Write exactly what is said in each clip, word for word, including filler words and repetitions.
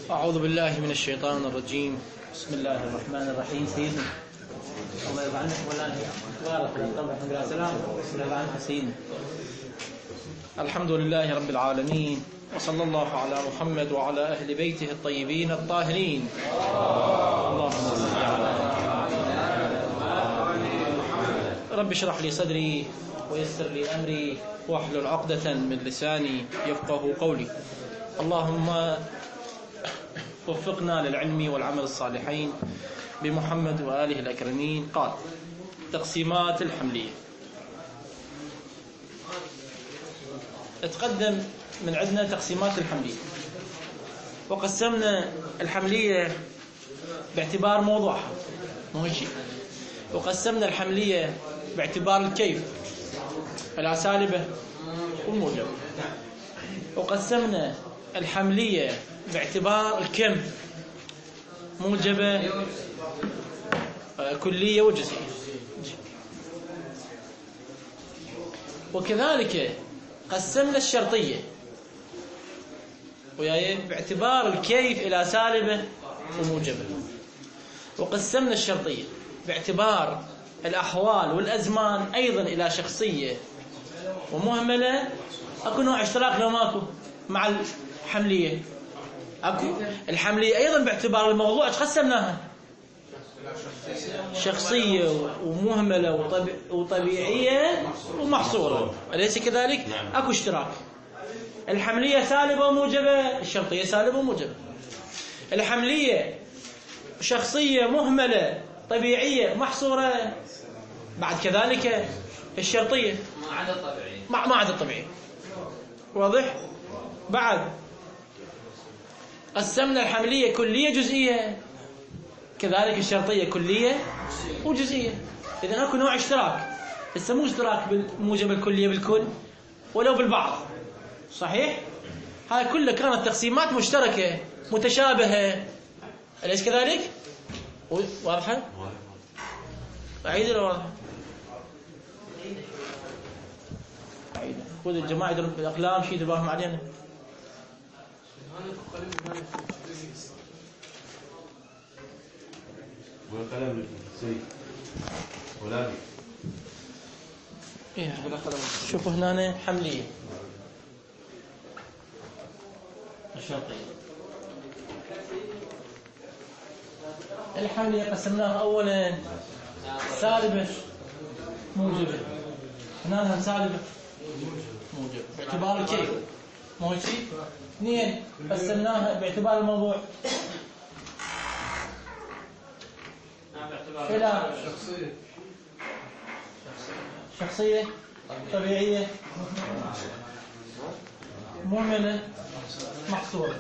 أعوذ بالله من الشيطان الرجيم. بسم الله الرحمن الرحيم. سيدنا الله يرضى عنك مولانا بارك الله فيك. سلام. بسم الله عنك سيدنا. الحمد لله رب العالمين، وصلى الله على محمد وعلى أهل بيته الطيبين الطاهرين. اللهم صل على رب اشرح لي صدري ويسر لي أمري واحلل عقدة من لساني يفقه قولي. اللهم وفقنا للعلم والعمل الصالحين بمحمد وآله الأكرمين. قال: تقسيمات الحملية. تقدم من عندنا تقسيمات الحملية، وقسمنا الحملية باعتبار موضوعها مو شيء، وقسمنا الحملية باعتبار الكيف، العسالبة والموجب، وقسمنا الحملية باعتبار الكم، موجبة كلية وجزئية. وكذلك قسمنا الشرطية وياي باعتبار الكيف إلى سالبة وموجبة، وقسمنا الشرطية باعتبار الأحوال والأزمان أيضا إلى شخصية ومهملة. أكو نوع اشتراك لو ماكو مع الحملية؟ أكو. الحملية أيضا باعتبار الموضوع قسمناها شخصية ومهملة وطبيعية ومحصورة، أليس كذلك؟ أكو اشتراك. الحملية سالبة وموجبة، الشرطية سالبة وموجبة. الحملية شخصية مهملة طبيعية محصورة، بعد كذلك الشرطية ما عدا الطبيعي ما ما عدا الطبيعي. واضح؟ بعد قسمنا الحملية كلية جزئية، كذلك الشرطية كلية وجزئية. إذن أكو نوع اشتراك، لسه مو اشتراك بالموجب الكلية بالكل ولو بالبعض، صحيح؟ هاي كلها كانت تقسيمات مشتركة متشابهة، أليس كذلك؟ واضحة؟ أعيد ولا واضحة؟ أعيد. خذ الجماعة يدرون بالأقلام شيء تباهم علينا. والقلم سيء ولادي. إيه شوفوا هنا حملية الشرطية. الحملية قسمناها أولا سالبة موجبة، هنا سالبة موجبة باعتبار الكيف، مو هيك؟ اثنين قسمناها باعتبار الموضوع إلى شخصية طبيعية مهملة محصورة،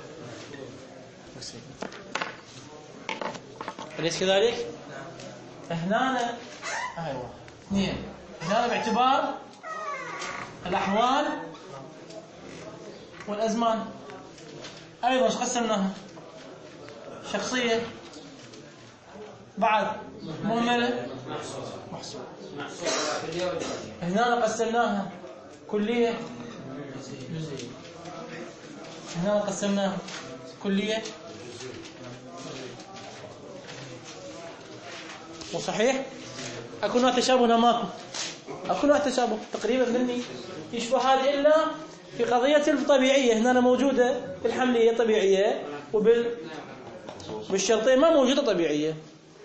أليس كذلك؟ هنا أيوة اثنين هنا باعتبار الأحوال والأزمان أيضا قسمناها شخصية بعد مهملة محصورة. هنا قسمناها كلية جزئية، هنا قسمناها كلية وصحيح. أكو نوع تشابه هنا ماكو، أكو نوع تشابه تقريبا مني يشبه هذه إلا في قضية الطبيعية. هنا موجودة في الحملية طبيعية، وبال بالشرطية ما موجودة طبيعية.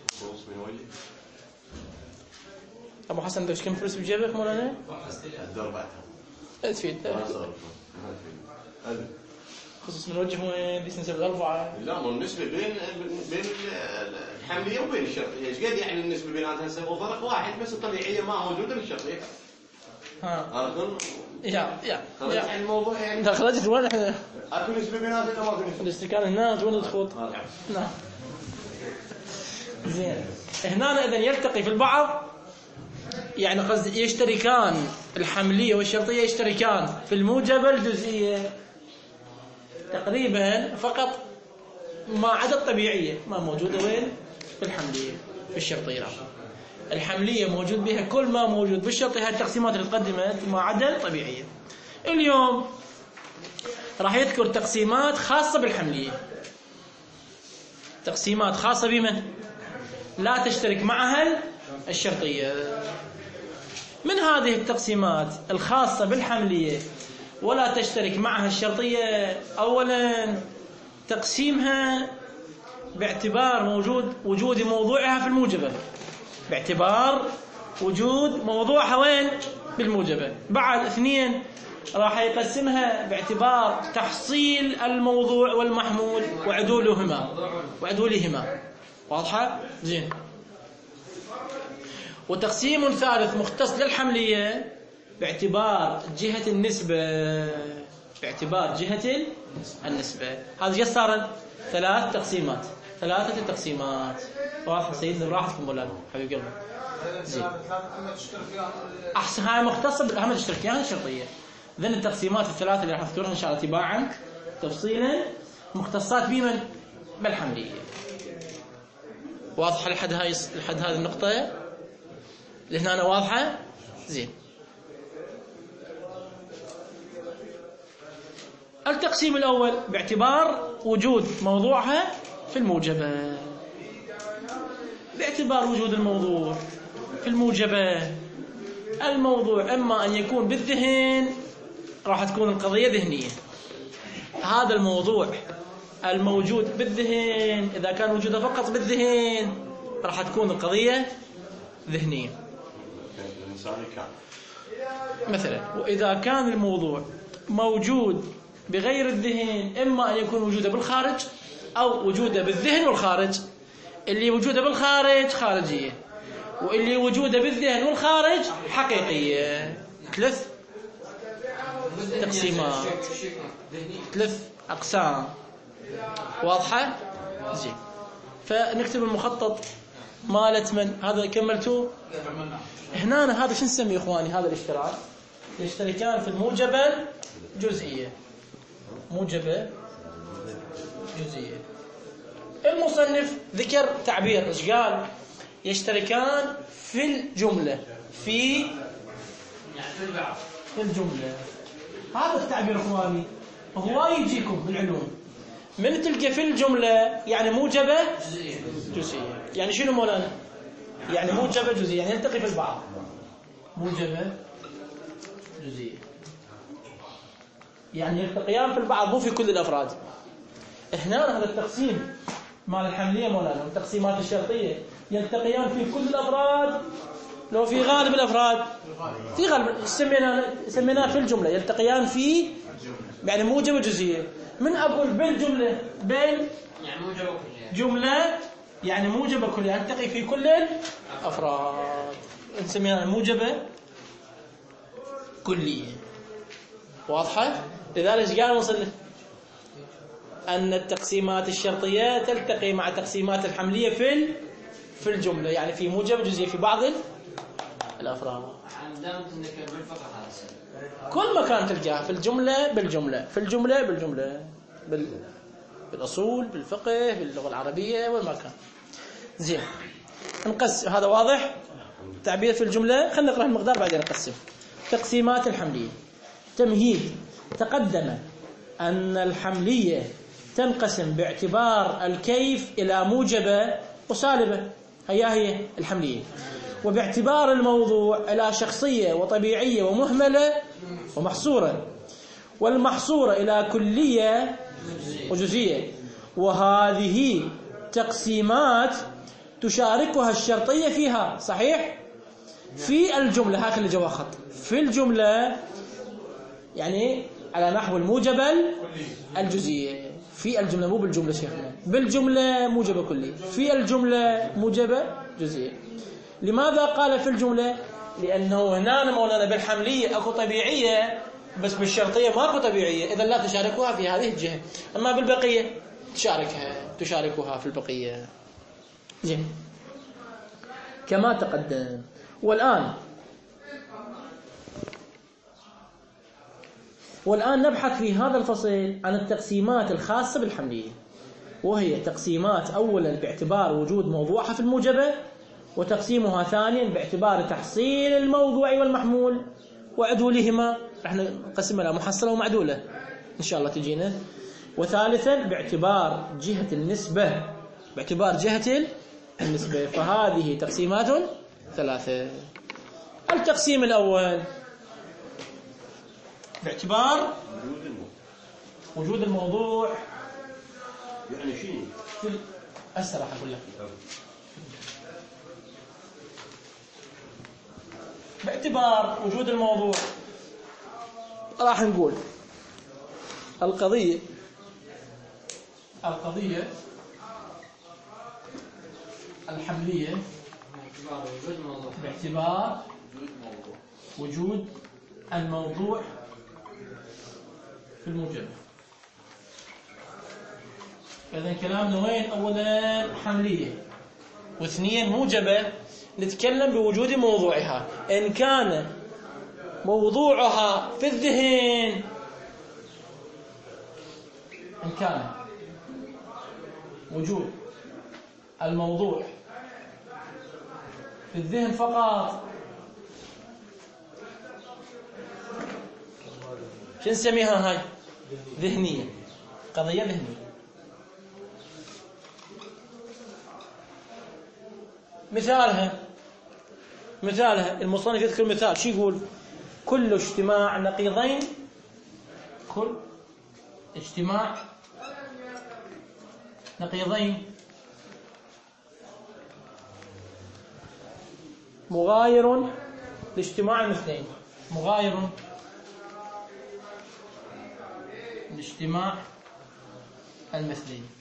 أبو حسن عندك كم فلوس بجيبك مولانا؟ تفيد خصوص من وجه وين دي نسبة الأربعة؟ لا مو النسبة بين بين الحملية وبين الشرطية. ايش قد يعني النسبة بيناتها سبب فرق واحد بس، الطبيعية ما موجودة بالشرطية. ها أردن يا يا خرجت عن الموضوع يعني. ده خرجت وين احنا؟ أكو نسبة بيناتها ما في نسبة. الاستكان هنا وين تخوض؟ نعم زين. هنا إذا يلتقي في البعض، يعني قصد يشتركان الحملية والشرطية يشتركان في الموجبة الجزئية تقريبا فقط، ما عدا الطبيعية ما موجودة وين؟ في الحملية. في الشرطية الحملية موجود بها كل ما موجود بالشرطية. هذه التقسيمات اللي تقدمت ما عدا الطبيعية. اليوم راح يذكر تقسيمات خاصة بالحملية، تقسيمات خاصة بمن؟ لا تشترك معها الشرطية. من هذه التقسيمات الخاصة بالحملية ولا تشترك معها الشرطية، أولا تقسيمها باعتبار موجود وجود موضوعها في الموجبة، باعتبار وجود موضوعها وين؟ بالموجبة. بعد اثنين راح يقسمها باعتبار تحصيل الموضوع والمحمول وعدولهما وعدولهما. واضحة؟ زين. وتقسيم ثالث مختص للحملية باعتبار جهة النسبة، باعتبار جهة النسبة. هذه صارت ثلاث تقسيمات، ثلاثة تقسيمات. واضح سيدنا؟ راحتكم مولانا حبيب قلبي. زين. أحسن، هاي مختصة بالأهم الاشتراكيات الشرطية. ذن التقسيمات الثلاثة اللي راح نذكرها إن شاء الله تباعا تفصيلا مختصات بمن؟ بالحملية. واضحة لحد هاي لحد هذه النقطة اللي هنا واضحة؟ زين. التقسيم الأول باعتبار وجود موضوعها في الموجبة، باعتبار وجود الموضوع في الموجبة. الموضوع إما أن يكون بالذهن، راح تكون القضية ذهنية. هذا الموضوع الموجود بالذهن إذا كان وجوده فقط بالذهن راح تكون القضية ذهنية مثلا. وإذا كان الموضوع موجود بغير الذهن، إما أن يكون وجوده بالخارج أو وجوده بالذهن والخارج. اللي وجوده بالخارج خارجية، واللي وجوده بالذهن والخارج حقيقية. ثلاث تقسيمات، ثلاث أقسام. واضحة؟ زين. فنكتب المخطط مالت من هذا كملتوه هنا. هذا شو نسميه إخواني؟ هذا الاشتراك يشتركان في الموجبة جزئية. موجبة جزئية. المصنف ذكر تعبير ايش قال؟ يشتركان في الجملة، في في الجملة. هذا التعبير اخواني هو يجيكم بالعلوم من تلقى في الجملة يعني موجبة جزئية. يعني شنو مولانا؟ يعني موجبة جزئية يعني يلتقي في البعض. موجبة جزئية يعني يلتقيان في البعض مو في كل الأفراد. هنا هذا التقسيم مال الحملية مولانا والتقسيمات الشرطية يلتقيان في كل الأفراد، لو في غالب الأفراد في غالب سمينا سميناه في الجملة يلتقيان في يعني موجبة جزئية. من أقول بالجملة بين يعني موجبة كلية، جملة يعني موجبة كلية يلتقي في كل الأفراد نسميها موجبة كلية. واضحة؟ لذلك قال المصنف أن التقسيمات الشرطية تلتقي مع تقسيمات الحملية في في الجملة، يعني في موجب جزئي في بعض الأفراد. كل مكان تلقاها في الجملة بالجملة، في الجملة بالجملة، بال... بالأصول، بالفقه، باللغة العربية والمكان. زين. نقسم. هذا واضح؟ تعبير في الجملة. خلينا نقرأ المقدار بعدين نقسم. تقسيمات الحملية. تمهيد. تقدم أن الحملية تنقسم باعتبار الكيف إلى موجبة وسالبة، هي هي الحملية، وباعتبار الموضوع إلى شخصية وطبيعية ومهملة ومحصورة، والمحصورة إلى كلية وجزئية. وهذه تقسيمات تشاركها الشرطية فيها. صحيح؟ في الجملة هكذا اللي جوا خط في الجملة يعني على نحو الموجبة الجزئية. في الجملة مو بالجملة شيخنا، بالجملة موجبة كلية، في الجملة موجبة جزئية. لماذا قال في الجملة؟ لأنه هنا مولانا بالحملية أكو طبيعية بس بالشرطية ماكو طبيعية، إذا لا تشاركوها في هذه الجهة، أما بالبقية تشاركها تشاركوها في البقية. زين. كما تقدم. والآن والآن نبحث في هذا الفصل عن التقسيمات الخاصة بالحملية، وهي تقسيمات أولا باعتبار وجود موضوعها في الموجبة، وتقسيمها ثانيا باعتبار تحصيل الموضوع والمحمول وعدولهما. رح نقسمها إلى محصلة ومعدولة إن شاء الله تجينا. وثالثا باعتبار جهة النسبة باعتبار جهة النسبة. فهذه تقسيمات ثلاثة. التقسيم الأول باعتبار وجود الموضوع. يعني شيء أسرع أقول لك. باعتبار وجود الموضوع راح نقول القضية القضية الحملية باعتبار وجود الموضوع في الموجب. إذن كلامنا وين؟ أولا حملية، واثنين موجبة. نتكلم بوجود موضوعها. إن كان موضوعها في الذهن، إن كان وجود الموضوع في الذهن فقط، شو نسميها هاي؟ ذهنية، قضية ذهنية. مثالها مثالها المصنف يذكر مثال، شو يقول؟ كل اجتماع نقيضين كل اجتماع نقيضين مغاير لاجتماع المثلين. مغاير لاجتماع المثلين.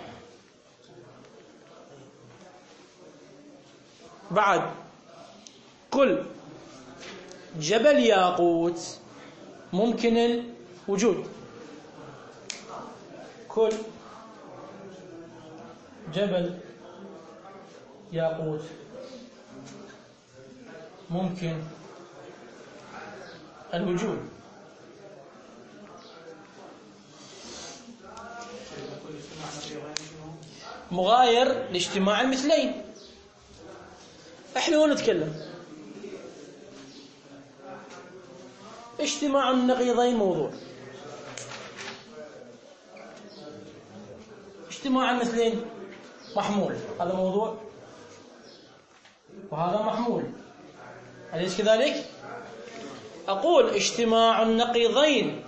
بعد كل جبل ياقوت ممكن الوجود. كل جبل ياقوت ممكن الوجود. مغاير لاجتماع المثلين. احنا هون نتكلم اجتماع النقيضين موضوع، اجتماع المثلين محمول، هذا موضوع وهذا محمول، أليس كذلك؟ أقول اجتماع النقيضين،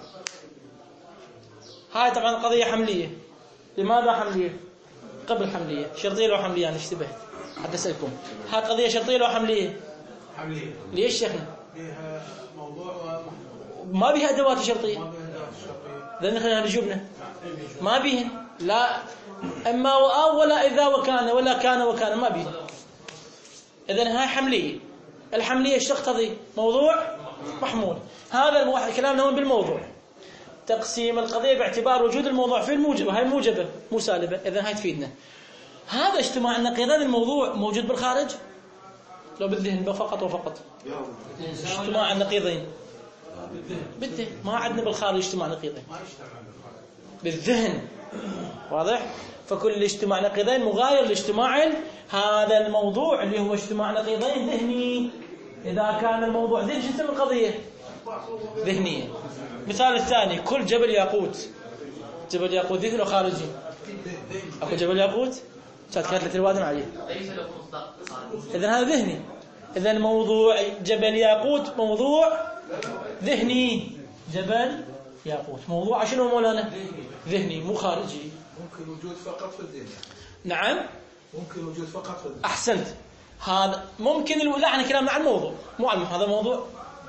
هاي طبعا قضية حملية. لماذا حملية؟ قبل حملية، شرطية لو حملية. أنا اشتبهت حتى أسألكم، هاي قضية شرطية لو حملية؟ حملية. ليش شيخنا؟ بها موضوع ومحمول. ما بيها أدوات شرطية. ما بها أدوات شرطية. لأن خلينا نجوبنا ما بيهن، لا أما وأو ولا إذا وكان ولا كان وكان، ما بيهن. إذن هاي حملية. الحملية ايش تقتضي؟ موضوع محمول. هذا الواحد كلامنا هون بالموضوع. تقسيم القضية باعتبار وجود الموضوع في الموجب، هاي موجبة مو سالبة. إذن هاي تفيدنا. هذا اجتماع النقيضين الموضوع موجود بالخارج لو بالذهن فقط وفقط؟ اجتماع النقيضين بالذهن، ما عندنا بالخارج اجتماع نقيضين، بالذهن. واضح؟ فكل اجتماع نقيضين مغاير لاجتماع هذا الموضوع اللي هو اجتماع نقيضين ذهني. إذا كان الموضوع ذهني شو تسمى القضية؟ ذهنية. مثال الثاني كل جبل ياقوت. جبل ياقوت ذهني أو خارجي؟ أكو جبل ياقوت كانت كانت الوادم عليه. إذن هذا ذهني. إذن موضوع جبل ياقوت موضوع ذهني. جبل ياقوت موضوع شنو مولانا؟ ذهني مو خارجي. ممكن وجود فقط في الذهن. نعم ممكن وجود فقط في الذهن. أحسنت. هذا ممكن الو... لا احنا كلامنا عن الموضوع مو عن هذا موضوع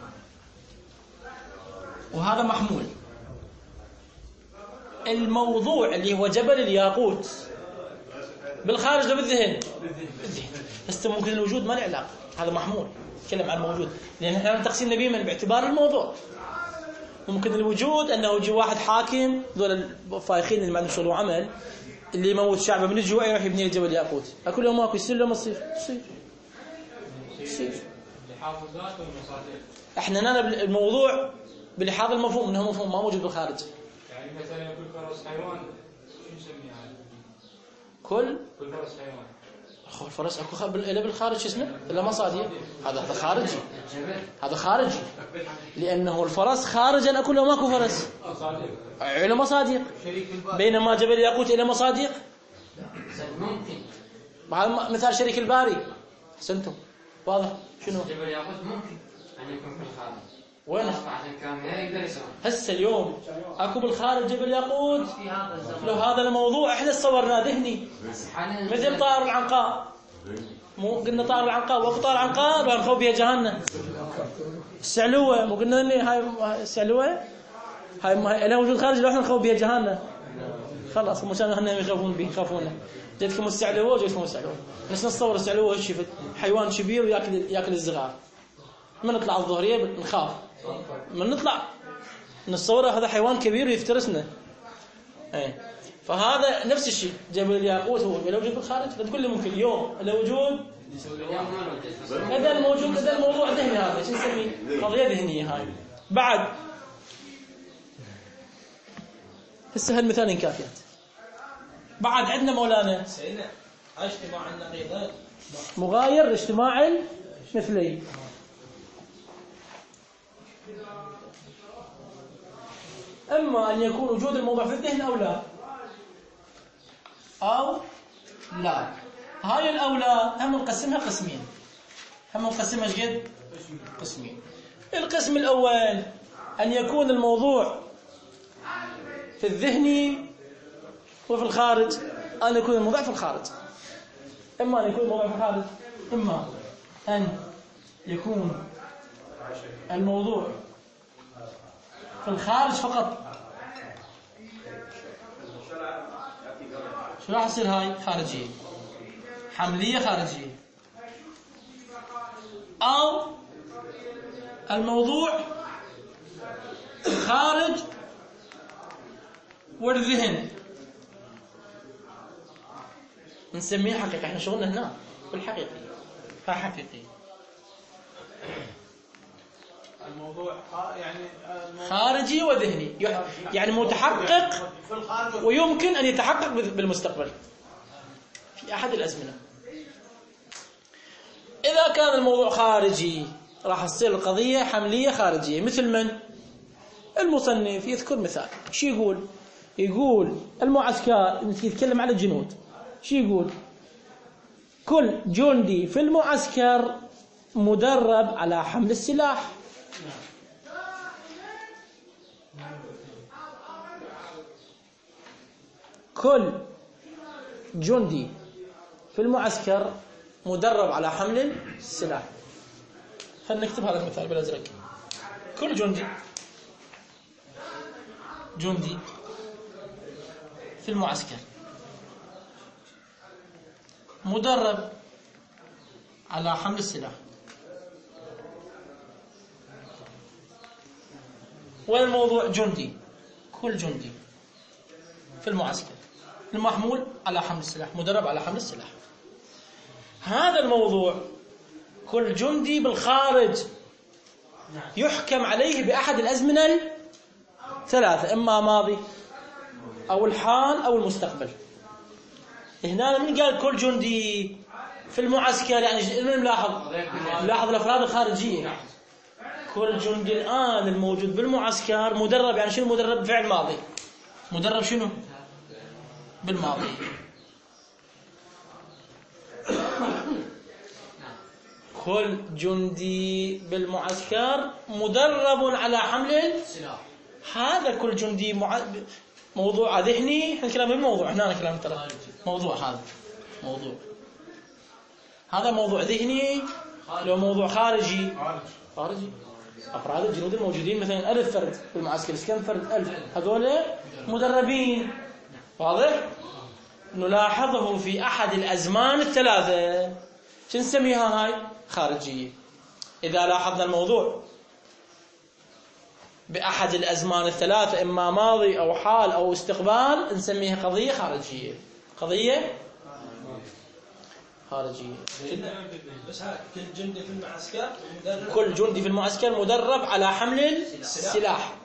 وهذا محمول. الموضوع اللي هو جبل الياقوت بالخارج ده بالذهن؟ بالذهن. بس ممكن الوجود ما له علاقة، هذا محمول. نتكلم عن الموجود لأن احنا تقسيم نبي من باعتبار الموضوع. ممكن الوجود أنه يجي واحد حاكم، ذول الفايخين اللي ما عندهم شغل وعمل، اللي يموت شعبه من الجوع يروح يبني الجبل ياقوت. أكل يوم ماكو يصير له ما يصير؟ يصير يصير. احنا نانا الموضوع بلحاظ المفهوم انه مفهوم ما موجود بالخارج. يعني مثلا كل فرس حيوان شو نسميها؟ كل كل فرس حيوان. اخو الفرس اكو خ... الا بالخارج شو اسمه؟ الا مصادر. هذا هذا خارجي. هذا خارجي. لانه الفرس خارجا اكو لو ماكو فرس. مصادق. له مصادق. بينما جبل ياقوت له مصادق. ممكن مع مثال شريك الباري. احسنتم، واضح. شنو جبل ياقوت ممكن ان يكون في الخارج. وين عشان كامل يقدر يسوي هسه اليوم اكو بالخارج جبل ياقوت؟ لو هذا الموضوع احنا صورناه ذهني مثل طائر العنقاء. مو قلنا طائر العنقاء وقت طائر العنقاء لو نخوف بها جهنم. السعلوه مو قلنا اني هاي السعلوه هاي لها وجود خارج لو احنا نخوف بها جهنم. خلاص مو كانوا احنا يخافون به يخافونه. جتكم السعلوه وجتكم السعلوه. بس نتصور السعلوه شفت حيوان كبير وياكل ياكل الصغار. من نطلع الظهريه نخاف، من نطلع نتصور هذا حيوان كبير ويفترسنا. اي فهذا نفس الشيء. جبل الياقوت هو لو وجود بالخارج لا تقول لي ممكن اليوم لو وجود هذا الموجود هذا الموضوع ذهني. هذا شو نسميه؟ قضيه ذهنيه. هاي بعد هسه هالمثالين كافيات. بعد عندنا مولانا اجتماع النقيضين مغاير اجتماع المثلين. اما ان يكون وجود الموضوع في الذهن او لا او لا. هاي الاولى هم نقسمها قسمين. هم نقسمها ايش قد؟ قسمين. القسم الاول ان يكون الموضوع في الذهن وفي الخارج. ان يكون الموضوع في الخارج. اما ان يكون الموضوع في الخارج اما ان يكون الموضوع في الخارج فقط. شو راح يصير؟ هاي خارجية، حملية خارجية. أو الموضوع في الخارج والذهن نسميه حقيقة. احنا شغلنا هنا بالحقيقة. ها حقيقي. الموضوع يعني خارجي وذهني، يعني متحقق ويمكن أن يتحقق بالمستقبل في أحد الأزمنة. إذا كان الموضوع خارجي راح تصير القضية حملية خارجية. مثل من؟ المصنف يذكر مثال. شو يقول؟ يقول المعسكر يتكلم على الجنود. شو يقول؟ كل جندي في المعسكر مدرب على حمل السلاح. كل جندي في المعسكر مدرب على حمل السلاح. خلينا نكتب هذا المثال بالازرق. كل جندي جندي في المعسكر مدرب على حمل السلاح. والموضوع جندي، كل جندي في المعسكر المحمول على حمل السلاح، مدرب على حمل السلاح. هذا الموضوع كل جندي بالخارج يحكم عليه بأحد الأزمنة الثلاثة، إما ماضي أو الحال أو المستقبل. هنا من قال كل جندي في المعسكر؟ يعني من ملاحظ؟ ملاحظ الأفراد الخارجية. كل جندي الآن الموجود بالمعسكر مدرب. يعني شنو مدرب؟ بفعل ماضي. مدرب شنو؟ بالماضي. كل جندي بالمعسكر مدرب على حمل السلاح. هذا كل جندي مع... موضوع ذهني. احنا كلام بالموضوع، هنا كلام ترى موضوع. هذا موضوع، هذا موضوع ذهني. لو موضوع خارجي خارجي أفراد الجنود الموجودين مثلا ألف فرد في المعسكر، كم فرد؟ ألف. هذول مدربين. واضح؟ نلاحظه في أحد الأزمان الثلاثة. شو نسميها هاي؟ خارجية. إذا لاحظنا الموضوع بأحد الأزمان الثلاثة، إما ماضي أو حال أو استقبال، نسميها قضية خارجية. قضية خارجية. بس كل جندي في المعسكر مدرب. كل جندي في المعسكر مدرب على حمل السلاح.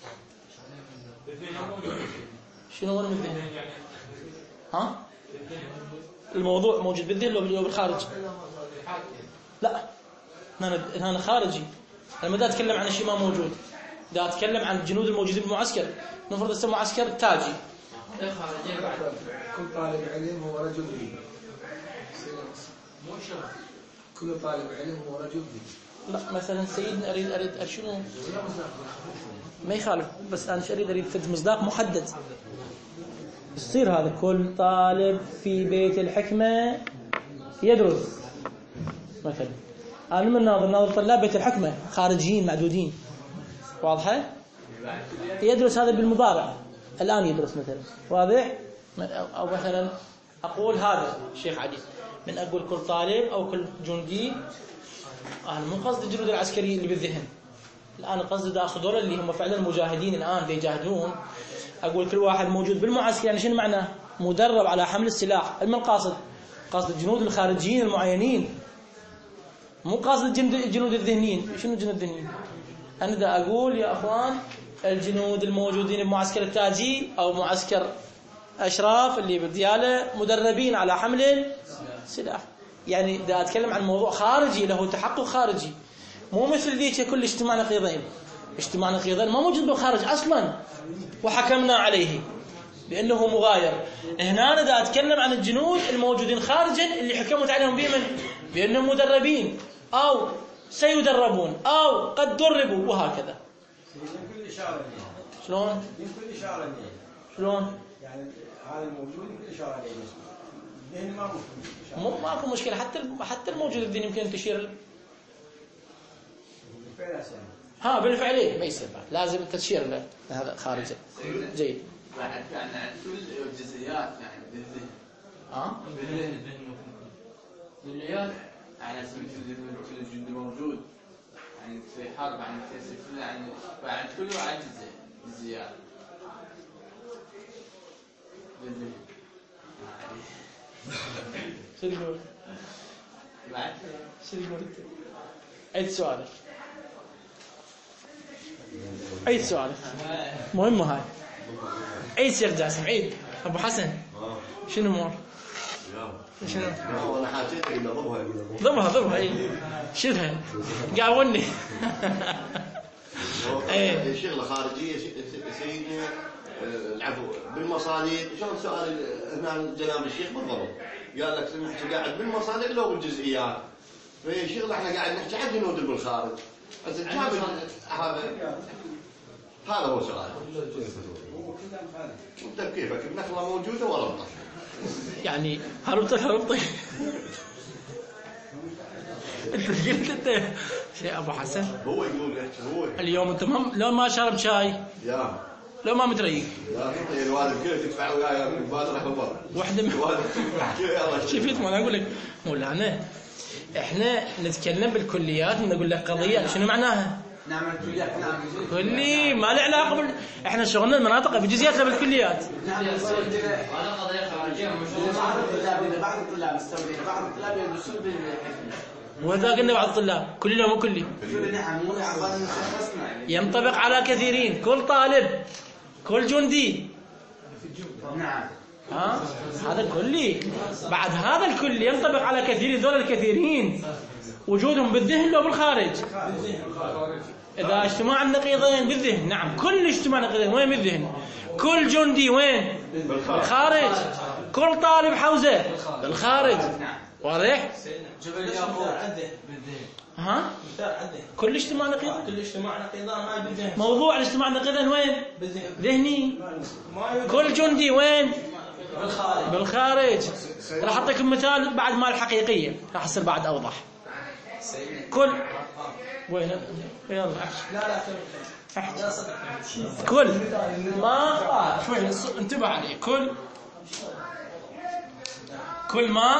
شنو هو بالذهن؟ ها؟ الموضوع موجود بالذهن لو بالخارج؟ لا، هنا هنا خارجي. أنا ما أتكلم عن شيء ما موجود، دا أتكلم عن الجنود الموجودين بالمعسكر. نفرض اسمه معسكر تاجي، الخارجية بعد. كل طالب علم هو رجل دين. مو شرط. كل طالب علم هو رجل دين. لا مثلا سيدنا اريد اريد شنو ما يخالف، بس انا اريد اريد فد مصداق محدد يصير هذا. كل طالب في بيت الحكمة يدرس مثلا، انا من ناظر ناظر طلاب بيت الحكمة خارجيين معدودين، واضحة؟ يدرس هذا بالمضارع الان يدرس مثلا، واضح؟ او مثلا اقول هذا الشيخ علي من اقول كل طالب او كل جندي، أنا مو قصدي الجنود العسكريين اللي بالذهن، الآن قصدي داخل دول اللي هم فعلا مجاهدين الآن اللي يجاهدون. أقول كل واحد موجود بالمعسكر، يعني شنو معناه؟ مدرب على حمل السلاح. من قاصد؟ قصد الجنود الخارجيين المعينين، مو قصد الجنود الذهنيين. شنو الجنود الذهنيين؟ أنا دا أقول يا أخوان الجنود الموجودين بمعسكر التاجي أو معسكر أشراف اللي بالديالة مدربين على حمل السلاح. يعني دا أتكلم عن موضوع خارجي له تحقق خارجي، مو مثل ذيك كل اجتماع نقيضين. اجتماع نقيضين ما موجود بالخارج أصلا وحكمنا عليه لأنه مغاير. هنا أنا دا أتكلم عن الجنود الموجودين خارجا اللي حكمت عليهم بمن؟ بأنهم مدربين أو سيدربون أو قد دربوا وهكذا. يمكن إشارة شلون؟ يمكن إشارة شلون؟ يعني هذا الموجود يمكن إشارة عليه الذهن ما ممكن. مو ماكو مشكلة، حتى حتى الموجود الذهني يمكن تشير ها بالفعلية ما يصير بعد، لازم تشير له هذا خارجي. جيد. بعد يعني عن كل الجزئيات يعني بالذهن. ها؟ بالذهن بالذهن على سبيل المثال كل الجندي موجود يعني في حرب عن كل يعني بعد كل واحد جزئيات بالذهن. شو تقول؟ بعد شو تقول انت؟ عيد سؤالك. عيد سؤالك. مهمة هاي. عيد شيخ جاسم عيد. أبو حسن. شنو مور؟ شنو؟ والله حاجتك إن ضبها ضبها ضبها إيه. شدها. قاوني. إيه. شغلة خارجية سيدنا العفو بالمصادر. شلون سؤال هنا جناب الشيخ بالضبط؟ قال لك سمعت قاعد بالمصادر لو بالجزئيات. فهي شغلة احنا قاعد نحكي عن جنود بالخارج. بس الجامع هذا هذا هو سؤال. انت بكيفك النخلة موجودة ولا ربطة؟ يعني هربطك هربطك. انت قلت انت شيء ابو حسن. هو يقول هو اليوم انت ما لو ما شرب شاي. يا لو ما متريق. لا انت الوالد كله تدفع وياي بادر خبر. واحدة من شفت ما انا اقول لك مولانا احنا نتكلم بالكليات ونقول لك قضيه شنو معناها؟ نعمل كليات نعم. كلي ما له علاقه بال... احنا شغلنا المناطق بجزئيات لا بالكليات. نعم هذا قضية خارجية مشهورة. بعض الطلاب بعض الطلاب مستوردين بعض الطلاب يدرسون بالحكمة. وهذا قلنا بعض الطلاب كل مو كلي. نعم مو نعم نشخصنا. ينطبق على كثيرين. كل طالب كل جندي. نعم. ها هذا كلي. بعد هذا الكل ينطبق على كثيرين. ذول الكثيرين وجودهم بالذهن لو بالخارج. إذا اجتماع النقيضين بالذهن نعم كل اجتماع النقيضين وين بالذهن. كل جندي وين بالخارج. كل طالب حوزة بالخارج. واضح؟ جبل ياقوت عنده بالذهن. ها؟ كل اجتماع نقيض. كل اجتماع نقيضان هاي بالذهن. موضوع الاجتماع النقيضين وين؟ بالذهن. ذهني. ما كل جندي وين؟ بالخارج. بالخارج. راح اعطيكم مثال بعد ما الحقيقية راح يصير بعد اوضح. كل وين يلا لا لا احكي. كل ما آه شوي انتبه عليه. كل كل ما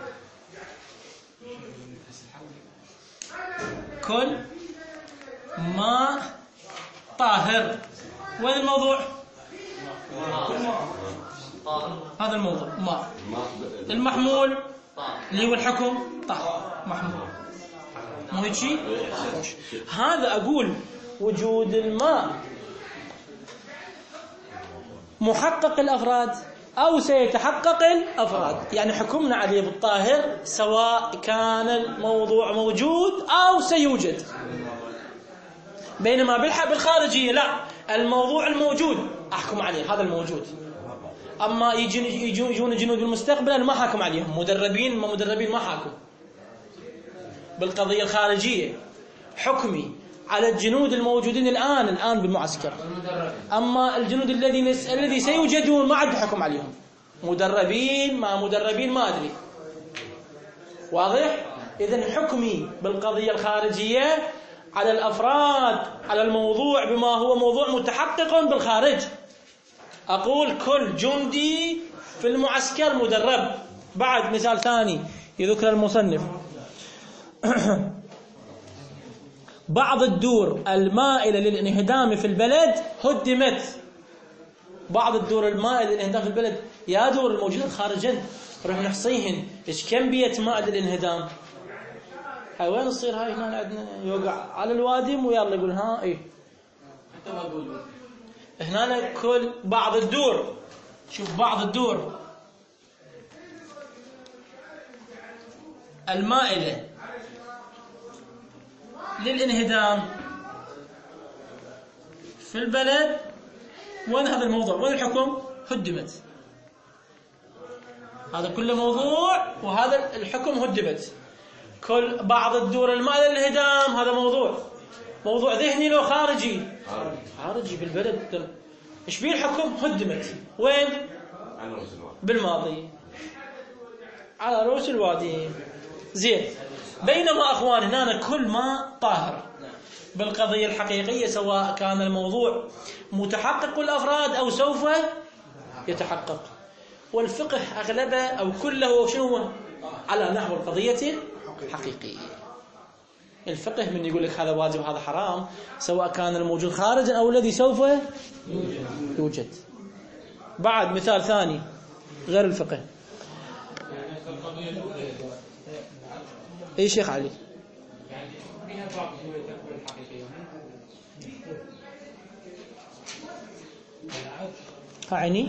كل ما طاهر. وين الموضوع؟ هذا الموضوع ما المحمول اللي هو الحكم طاهر محمول. مو هيك شيء؟ هذا أقول وجود الماء محقق الأفراد أو سيتحقق الأفراد. يعني حكمنا عليه بالطاهر سواء كان الموضوع موجود أو سيوجد. بينما بالخارجية لا، الموضوع الموجود أحكم عليه هذا الموجود. أما يجون يجون يجون جنود بالمستقبل أنا ما حاكم عليهم، مدربين ما مدربين ما حاكم. بالقضية الخارجية حكمي على الجنود الموجودين الآن الآن بالمعسكر. أما الجنود الذين الذي سيوجدون ما عاد حكم عليهم، مدربين ما مدربين ما أدري. واضح؟ إذن حكمي بالقضية الخارجية على الأفراد، على الموضوع بما هو موضوع متحقق بالخارج. أقول كل جندي في المعسكر مدرب. بعد مثال ثاني يذكر المصنف بعض الدور المائلة للانهدام في البلد هدمت. بعض الدور المائلة للانهدام في البلد، يا دور الموجودة خارجا نروح نحصيهن إيش كم بيت مائل للانهدام. هاي وين تصير؟ هاي هنا عندنا يوقع على الوادم ويلا يقول ها ايه حتى ما اقول هنا كل بعض الدور. شوف بعض الدور المائلة للانهدام في البلد، وين هذا الموضوع؟ وين الحكم؟ هدمت. هذا كله موضوع وهذا الحكم هدمت. كل بعض الدور المائلة للانهدام هذا موضوع موضوع ذهني لو خارجي خارجي في البلد. ايش فيه الحكم؟ هدمت. وين؟ بالماضي على رؤوس الوادي. زين. بينما أخوان هنا كل ما طاهر بالقضية الحقيقية، سواء كان الموضوع متحقق الأفراد أو سوف يتحقق. والفقه أغلبه أو كله شنو؟ على نحو القضية الحقيقية. الفقه من يقول لك هذا واجب وهذا حرام، سواء كان الموجود خارجا أو الذي سوف يوجد. بعد مثال ثاني غير الفقه. اي شيخ علي؟ يعني فيها بعض الدول الحقيقية. عيني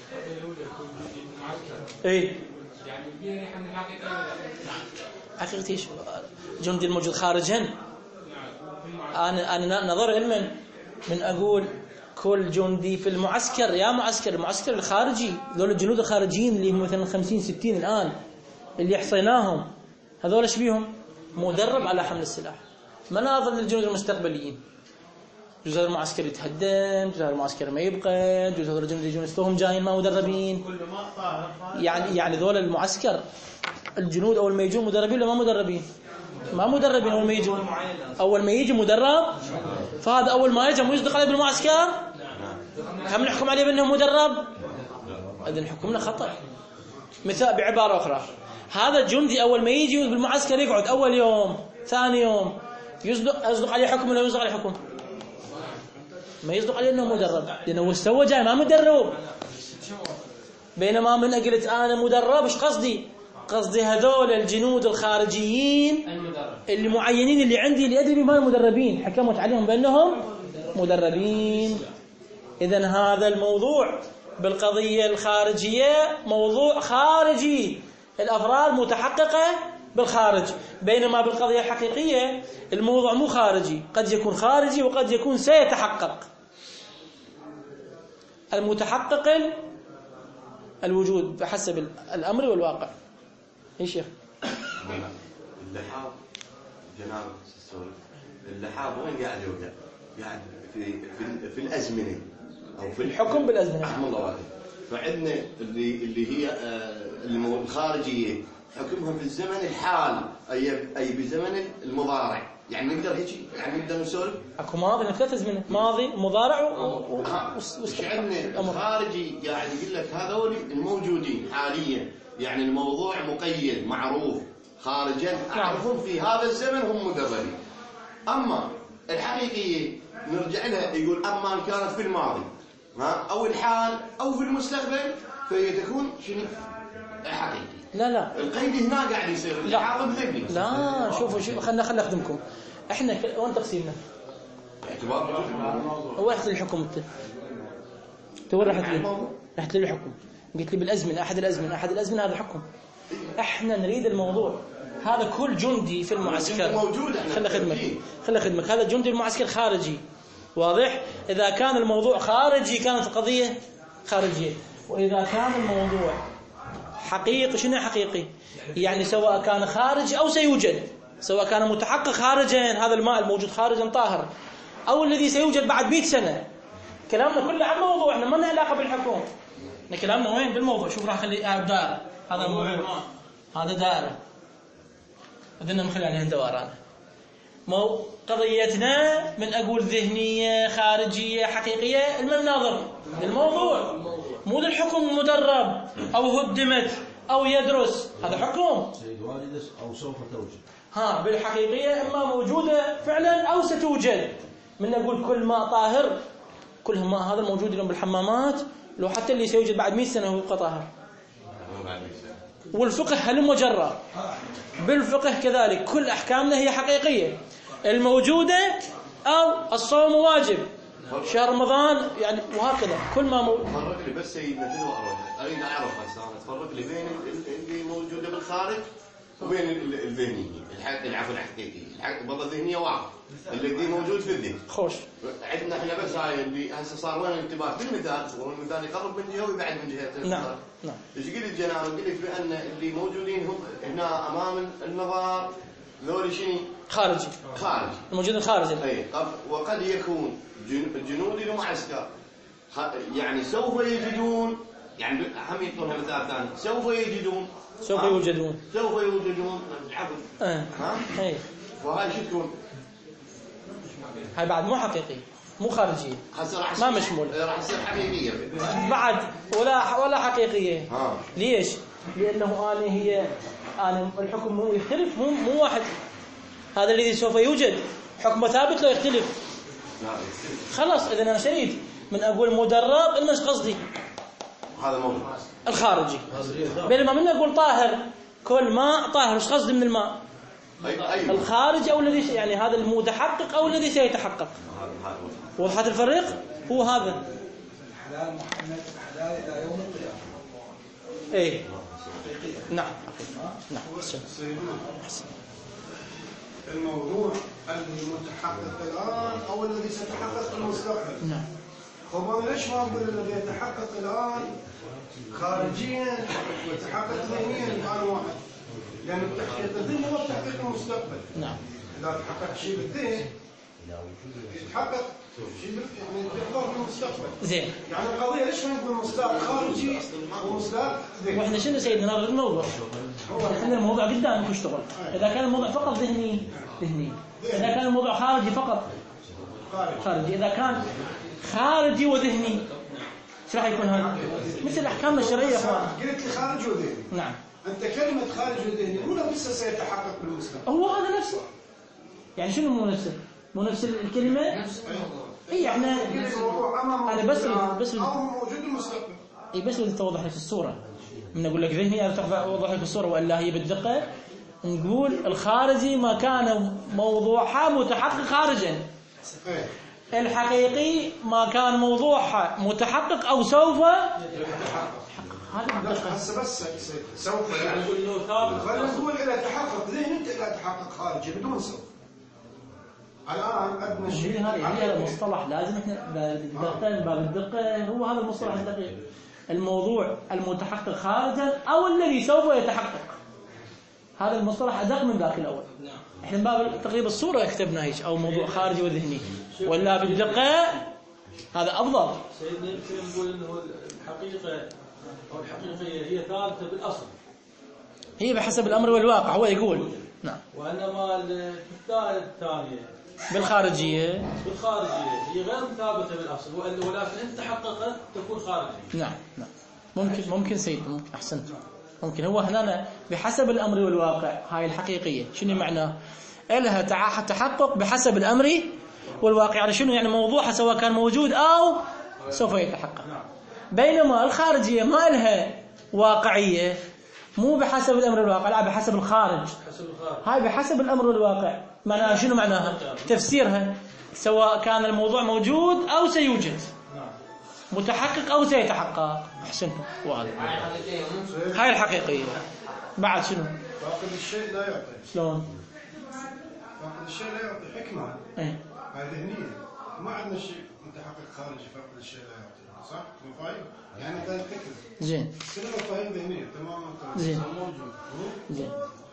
اي يعني فيها ريحة من الحقيقة. حقيقة ايش؟ جندي الموجود خارجا. انا انا نظر علما من اقول كل جندي في المعسكر، يا معسكر المعسكر الخارجي، ذول الجنود الخارجيين اللي هم مثلا خمسين ستين الآن اللي حصيناهم، هذول ايش بيهم؟ مدرب على حمل السلاح. ما ناظر للجنود المستقبليين. جزء هذا المعسكر يتهدم، جزء هذا المعسكر ما يبقى، جزء هذول الجنود يجون يستوهم جايين ما مدربين. يعني يعني ذول المعسكر الجنود اول ما يجون مدربين ولا ما مدربين؟ ما مدربين. اول ما يجون اول ما يجي مدرب، فهذا اول ما يجي ويصدق عليه بالمعسكر هم نحكم عليه بانه مدرب؟ اذن حكمنا خطأ. مثال بعبارة اخرى، هذا الجندي اول ما يجي بالمعسكر يقعد اول يوم ثاني يوم يصدق يصدق عليه حكم ولا يصدق عليه حكم؟ ما يصدق عليه انه مدرب، لانه هو سوى جاي ما مدرب. بينما من قلت انا مدرب، ايش قصدي؟ قصدي هذول الجنود الخارجيين اللي معينين اللي عندي اللي ادري ما المدربين، حكمت عليهم بانهم مدربين. اذا هذا الموضوع بالقضية الخارجية موضوع خارجي، الافراد متحققة بالخارج. بينما بالقضية الحقيقية الموضوع مو خارجي، قد يكون خارجي وقد يكون سيتحقق. المتحقق الوجود بحسب الأمر والواقع. اي شيخ؟ اللحاظ جناب السوري، اللحاظ وين قاعد يوقع؟ قاعد في في, في الأزمنة أو في الحكم بالأزمنة. رحم الله والديك. فعندنا اللي اللي هي آه الخارجية حكمهم في الزمن الحال، أي أي بزمن المضارع. يعني نقدر هيك يعني نقدر نسولف اكو ماضي من ثلاث ازمنه، ماضي مضارع واستقبال. الخارجي قاعد يقول لك هذول الموجودين حاليا، يعني الموضوع مقيد معروف خارجا اعرفهم في هذا الزمن هم مدربين. اما الحقيقيه نرجع لها يقول اما ان كانت في الماضي ها او الحال او في المستقبل فهي تكون شنو حقيقي. لا لا القيد هنا قاعد يصير لا لا شوفوا شوفوا خلنا خلنا اخدمكم. احنا وين تقسيمنا؟ اعتبار وين اخذ الحكم انت؟ تو وين رحت لي؟ رحت لي الحكم قلت لي بالازمنه، احد الازمنه احد الازمنه هذا حكم. احنا نريد الموضوع هذا كل جندي في المعسكر موجود. خلنا خدمك خلنا خدمك هذا جندي المعسكر خارجي. واضح؟ اذا كان الموضوع خارجي كانت القضيه خارجيه. وإذا كان الموضوع حقيقي. شنو حقيقي؟ يعني سواء كان خارج أو سيوجد، سواء كان متحقق خارجا هذا الماء الموجود خارجا طاهر أو الذي سيوجد بعد مئة سنة. كلامنا كله عن موضوعنا، ما لنا علاقة بالحكم. كلامنا وين؟ بالموضوع. شوف راح اخلي دائرة، هذا الموضوع، هذا دائرة بدنا نخلي عليها دوران. مو قضيتنا من أقول ذهنية خارجية حقيقية، المناظر الموضوع، مو للحكم المدرب أو هدمت أو يدرس، هذا حكم سيد والدس أو سوف توجد. ها بالحقيقية إما موجودة فعلا أو ستوجد. من أقول كل ماء طاهر، كل ماء هذا الموجود اليوم بالحمامات، لو حتى اللي سيوجد بعد مئة سنة هو يبقى طاهر. والفقه هل مجرد بالفقه كذلك كل أحكامنا هي حقيقية الموجودة، أو الصوم واجب شهر رمضان يعني، وهكذا كل ما مو... فرق لي بس سيدنا تدو أريد أعرف هسه تفرق لي بين اللي موجودة بالخارج وبين الذهنية العفو الحقيقية. والله الذهنية واحد، اللي موجود في الذهن خوش. عندنا احنا بس هاي اللي هسه صار وين الانتباه بالمثال، والمثال يقرب من جهه ويبعد من جهه. نعم نعم. ايش قلت جناب؟ قلت بان اللي موجودين هم هنا امام النظر ذول شنو؟ خارجي. خارجي الموجودين خارجي. اي. وقد يكون جنود المعسكر يعني سوف يجدون، يعني هم يعطونها مثال ثاني، سوف يجدون سوف يوجدون سوف يوجدون عفوا. اه ها؟ اي. وهاي شو تكون؟ هاي بعد مو حقيقي، مو خارجية، ما مشمول، راح تصير حقيقية بعد ولا ولا حقيقية. ها. ليش؟ لأنه أنا هي أنا الحكم مو يختلف، مو مو واحد. هذا الذي سوف يوجد حكمه ثابت لا يختلف. خلاص إذا أنا شريد من أقول مدرب المش قصدي هذا موضوع الخارجي، بينما من أقول طاهر كل ماء طاهر، ايش قصدي من الماء؟ أيوة. الخارج أو الذي يعني هذا المتحقق أو الذي سيتحقق. وضحت الفرق؟ هو هذا حلال محمد حلال إلى يوم القيامة. إيه نعم نعم. الموضوع المتحقق الآن أو الذي سيتحقق في المستقبل. نعم. طب أنا ليش ما أقول الذي يتحقق الآن خارجيا ويتحقق ذهنيا الآن واحد؟ لأن التحقيق الذهني هو التحقيق المستقبل. نعم. إذا تحقق شيء بالذهن يتحقق شيء يعني يحضر في المستقبل. زين. يعني القضية ليش ما نقول مصداق خارجي ومصداق ذهني؟ واحنا شنو سيدنا ناظر الموضوع؟ احنا الموضوع قدامك اشتغل. إذا كان الموضوع فقط ذهني ذهني. إذا كان الموضوع خارجي فقط خارجي. إذا كان خارجي وذهني ايش راح يكون هذا؟ مثل احكامنا الشرعيه يا اخوان. قلت لي خارج وذهني. نعم. انت كلمه خارج وذهني مو نفسها سيتحقق بالمستقبل. هو هذا نفسه. يعني شنو مو نفسه؟ مو نفس الكلمه؟ نفس الموضوع. اي احنا انا بس بس موجود بالمستقبل. اي بس بدي اوضح لك الصوره. من اقول لك ذهني انا اوضح لك الصوره والا هي بالدقه. نقول الخارجي ما كان موضوعها متحقق خارجا. الحقيقي ما كان موضوعها متحقق أو سوف يتحقق. هذا هسه بس سوف يعني نقول ثابت. خلينا نقول إلى تحقق ذهني أنت إلى تحقق خارجي بدون سوف. الآن أدنى شيء هذا المصطلح لازم احنا بالدقة باب الدقة هو هذا المصطلح الدقيق. الموضوع المتحقق خارجا أو الذي سوف يتحقق. هذا المصطلح أدق من ذاك الأول. احنا من باب تقريب الصورة كتبنا هيك أو موضوع خارجي وذهني ولا بالدقة هذا أفضل. سيدنا يمكن نقول إنه الحقيقة أو الحقيقية هي ثابتة بالأصل. هي بحسب الأمر والواقع هو يقول. نعم. وإنما الثالث الثانية بالخارجية بالخارجية هي غير ثابتة بالأصل ولكن إن تحققت تكون خارجية. نعم نعم. ممكن ممكن سيد ممكن أحسنت. ممكن هو هنا بحسب الأمر والواقع هاي الحقيقية شنو معناه؟ إلها تحقق بحسب الأمر والواقع. يعني شنو يعني موضوعها سواء كان موجود أو سوف يتحقق. بينما الخارجية ما لها واقعية مو بحسب الأمر والواقع لا بحسب الخارج. هاي بحسب الأمر والواقع. معناها شنو معناها؟ تفسيرها سواء كان الموضوع موجود أو سيوجد متحقق أو سيتحقق. أحسنتم. وهذا هاي الحقيقية. بعد شنو؟ فاقد الشيء لا يعطي. شلون؟ فاقد الشيء لا يعطي حكمة. إيه. هاي ذهنية. ما عندنا شيء متحقق خارجي فاقد الشيء لا يعطي. صح؟ مفاهيم يعني هذا الفكر زين كلها مفاهيم ذهنيه تماما زين موجود زين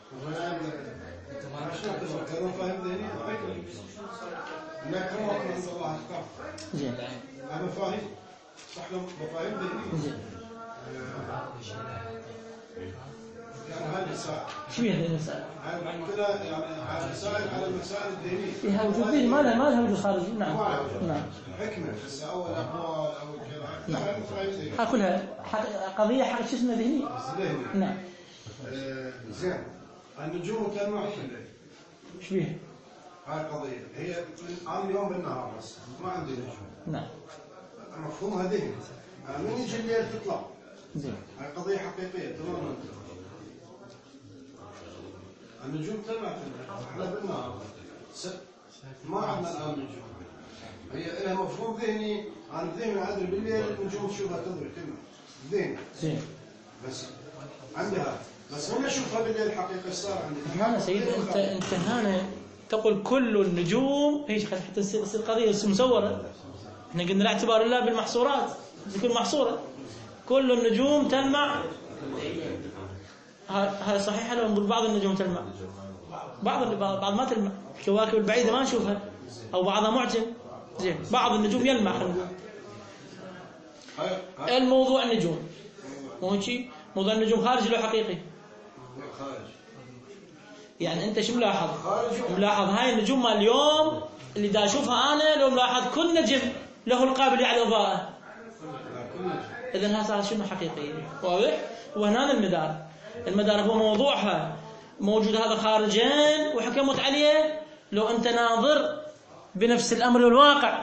شنو مفاهيم ذهنيه فكر انك كم وقت عند الله احكام زين هذا مفاهيم صح مفاهيم ذهنيه زين يعني هذه المسائل شو هي المسألة؟ كلها يعني على المسائل على المسائل الدينيه فيها وجود ذهني ما لها ما لها وجود خارجي نعم نعم حكمه بس اول اقوال او كلام هذه مفاهيم ذهنيه ها كلها حق- قضية حق شو اسمه ذهني ذهني نعم آه، زين النجوم تلمع في الليل شو بيها؟ هاي قضيه هي انا اليوم بالنهار بس ما عندي نجوم نعم مفهومها ذهني من يجي الليل تطلع زين هاي قضيه حقيقيه تماما النجوم تلمع في الليل احنا بالنهار س- ما عندنا الان نجوم هي لها مفهوم ذهني عن ذهني ادري بالليل النجوم تشوفها تضوي تلمع ذهني زين بس عندها بس من اشوفها بالليل حقيقه ايش صار عندي؟ هنا سيد انت انت هنا تقول كل النجوم هيش حتى تصير تصير قضيه مسوره. احنا قلنا لا اعتبار الله بالمحصورات تكون محصوره. كل النجوم تلمع. هذا صحيح لو نقول بعض النجوم تلمع بعض بعض ما تلمع. الكواكب البعيده ما نشوفها او بعضها معتم. زين بعض النجوم يلمع. خلينا نقول الموضوع النجوم مو هيك. موضوع النجوم خارجي لو حقيقي. يعني انت شو ملاحظ؟ ملاحظ هاي النجوم مال اليوم اللي دا اشوفها انا لو ملاحظ كل نجم له القابليه على الاضاءه. اذا هذا صار شنو حقيقي واضح. وهنا المدار المدار هو موضوعها موجود هذا خارجين وحكمت عليه لو انت ناظر بنفس الامر والواقع.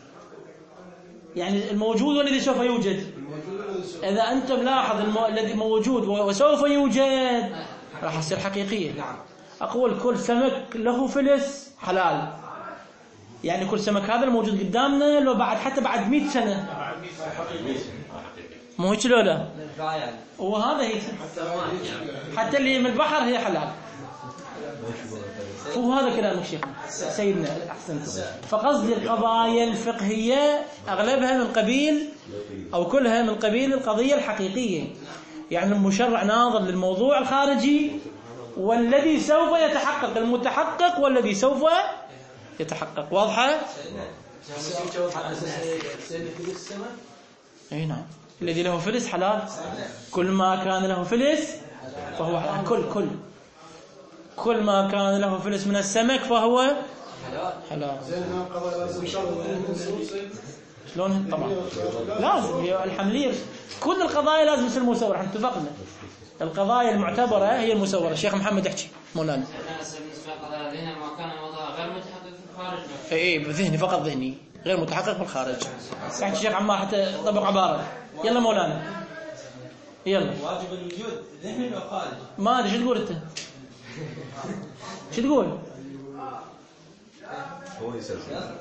يعني الموجود والذي سوف يوجد. اذا انت ملاحظ المو... الذي موجود وسوف يوجد راح تصير حقيقيه. أقول كل سمك له فلس حلال. يعني كل سمك هذا الموجود قدامنا لو بعد حتى بعد مئة سنة مو هيك لو لا. وهذا هي حتى اللي من البحر هي حلال. وهذا كلامك شيخ سيدنا أحسنتم. فقصدي القضايا الفقهية أغلبها من قبيل أو كلها من قبيل القضية الحقيقية. يعني المشرع ناظر للموضوع الخارجي والذي سوف يتحقق. المتحقق والذي سوف يتحقق. واضحة؟ اي نعم. الذي له فلس حلال. كل ما كان له فلس فهو حلال. كل كل كل ما كان له فلس من السمك فهو حلال. شلون؟ طبعا لازم. هي الحملية كل القضايا لازم تصير مسورة. احنا اتفقنا القضايا المعتبرة هي المسورة. الشيخ محمد احكي مولانا. بالنسبة للقضايا الذهنية ما كان وضعها غير متحقق في الخارج. اي اي ذهني فقط ذهني غير متحقق في الخارج. احكي الشيخ عمار حتى طبق عبارة. يلا مولانا يلا. واجب الوجود ذهني او خارجي؟ ما ادري شو تقول انت. شو تقول؟ هو يسأل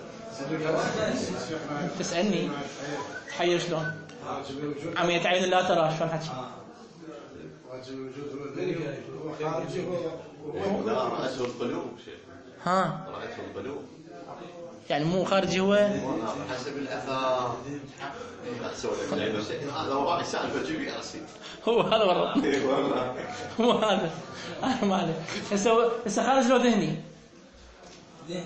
تسألني حي شلون؟ عمية عين لا ترى شلون حكي؟ واجب الوجود هو ذهني هو خارجي هو لا رأسه القلوب شيخ. ها رأسه القلوب يعني مو خارجي هو. حسب الأثار. لا تسوي لك لعبة شيء. هذا هو راعي سالفة جيبي راسي. هو هذا ورا. اي والله. هو هذا. أنا ما عليه. هسه هسه خارج له ذهني. ذهني.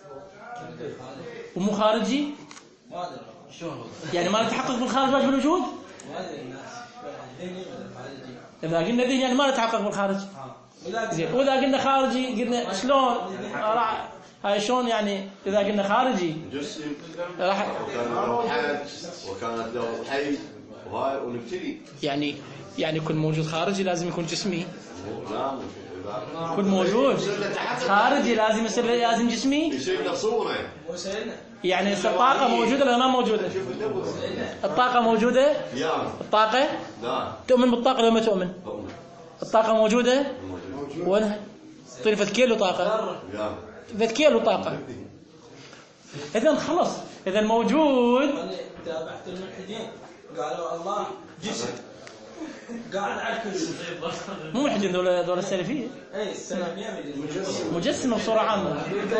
ومو خارجي. ما ادري شلون. يعني ما نتحقق بالخارج واجب الوجود. ما ادري الناس ذهني ولا خارجي. إذا قلنا ذهني يعني ما نتحقق بالخارج. زين. وإذا قلنا خارجي قلنا شلون؟ راح هاي شلون يعني إذا قلنا خارجي جسم راح وكان له حج وكانت له حي وهاي ونبتلي. يعني يعني كل موجود خارجي لازم يكون جسمي. لا كل موجود خارجي لازم يصير لازم جسمي. يصير له صورة. يعني الطاقة موجودة ولا ما موجودة؟ الطاقة موجودة؟ يا الطاقة؟ لا تؤمن بالطاقة ولا ما تؤمن؟ الطاقة موجودة؟ وينها؟ طيب فت كيلو طاقة؟ يا فت كيلو طاقة. إذا خلص. إذا موجود. تابعت الملحدين قالوا الله جسم قاعد على الكرسي. مو ملحدين دول دول السلفية. اي السلفية مجسم مجسمة بصورة عامة.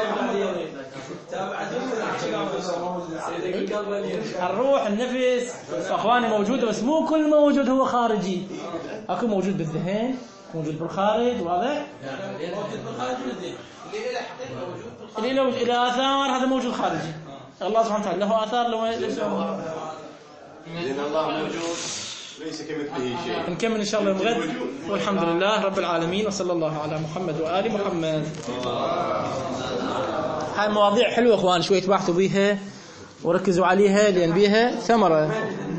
الروح النفس اخواني موجودة، بس مو كل ما موجود هو خارجي. اكو موجود بالذهن، موجود بالخارج، واضح؟ اللي له الى اثار هذا موجود خارجي. الله سبحانه وتعالى له اثار لو لأن الله موجود ليس كمثله شيء. نكمل ان شاء الله يوم غد، والحمد لله رب العالمين، وصلى الله على محمد وآل محمد. هاي مواضيع حلوة اخوان، شوي تبحثوا بيها وركزوا عليها لان بيها ثمرة.